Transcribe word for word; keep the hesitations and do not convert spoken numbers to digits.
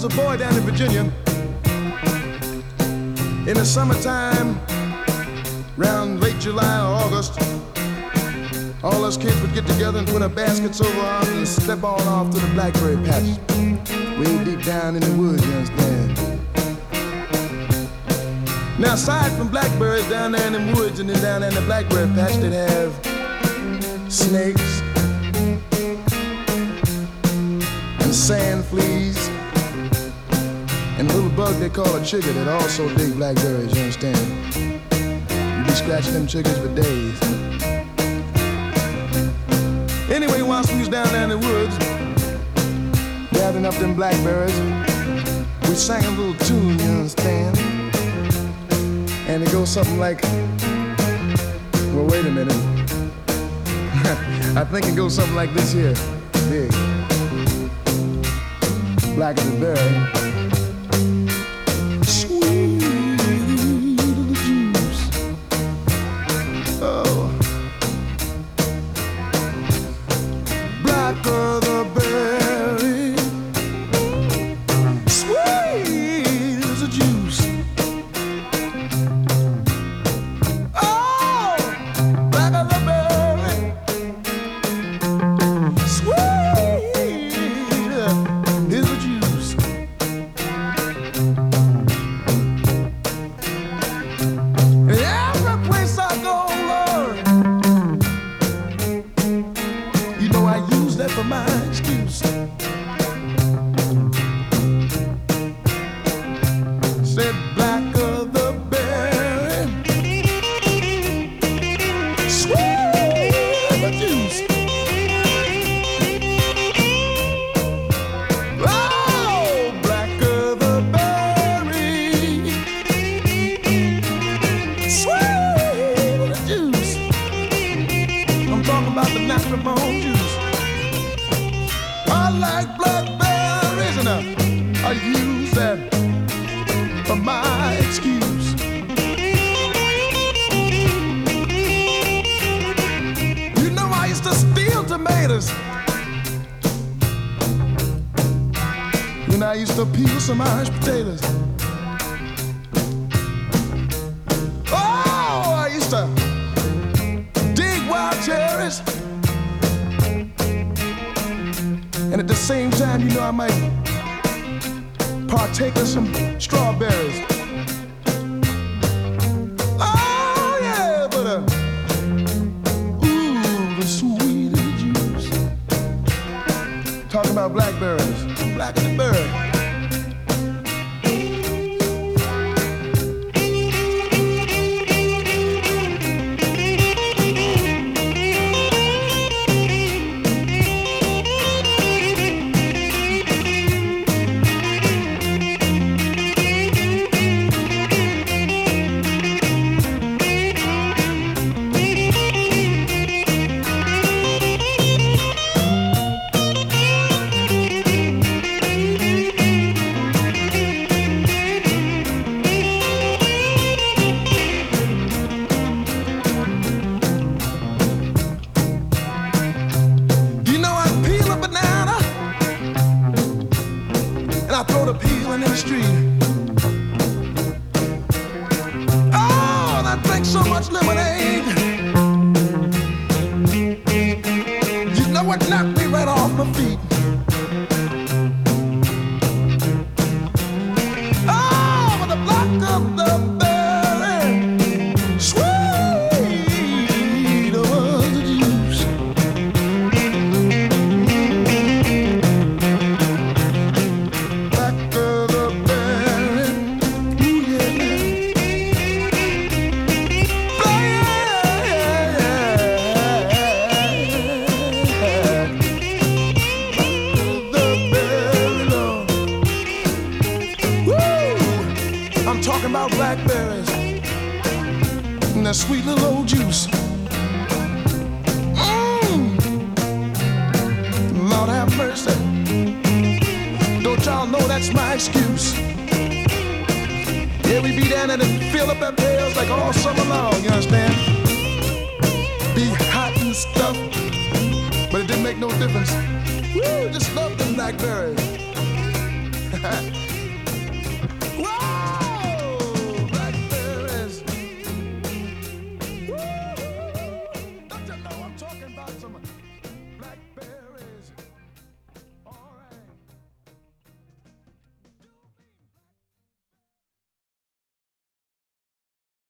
a boy down in Virginia. In the summertime, around late July or August, all us kids would get together and put our baskets over our arms and step on off to the blackberry patch, way deep down in the woods, you understand? Now, aside from blackberries down there in the woods and then down there in the blackberry patch, they'd have snakes and sand fleas and a little bug they call a chigger that also dig blackberries, you understand? You'd be scratching them chiggers for days. Anyway, once we was down there in the woods, gathering up them blackberries, we sang a little tune, you understand? And it goes something like, well, wait a minute. I think it goes something like this here. Big. Black as a berry. Sweet little juice. Oh. Black of the berry. Sweet as a juice. I used to peel some Irish potatoes. Oh, I used to dig wild cherries. And at the same time, you know, I might partake of some strawberries. Oh, yeah, but uh, ooh, the sweet juice. Talking about blackberries. Black as a berry. Blackberries and that sweet little old juice. Mmm. Lord have mercy. Don't y'all know that's my excuse? Yeah, we be down there and fill up our pails like all summer long, you understand? Be hot and stuff, but it didn't make no difference. Woo, just love them blackberries.